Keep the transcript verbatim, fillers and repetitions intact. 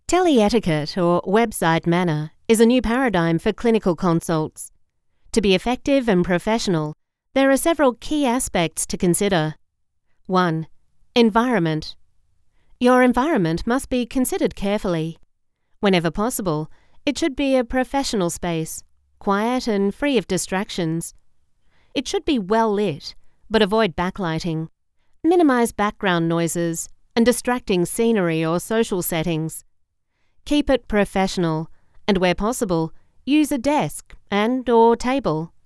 Teleetiquette, or website manner, is a new paradigm for clinical consults. To be effective and professional, there are several key aspects to consider. one. Environment. Your environment must be considered carefully. Whenever possible, it should be a professional space, quiet and free of distractions. It should be well lit, but avoid backlighting. Minimize background noises and distracting scenery or social settings. Keep it professional, and where possible, use a desk and or table.